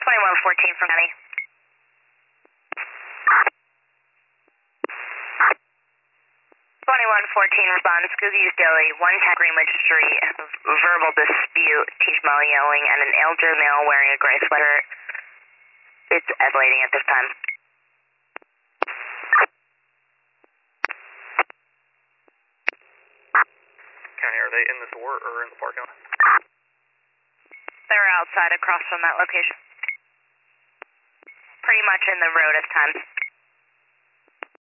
2114 from County. 2114 responds, Coogie's Deli, 110 Greenwich Street, verbal dispute, Tishma yelling, and an elder male wearing a gray sweater. It's escalating at this time. County, are they in the store or in the parking lot? They're outside across from that location. Pretty much in the road at times.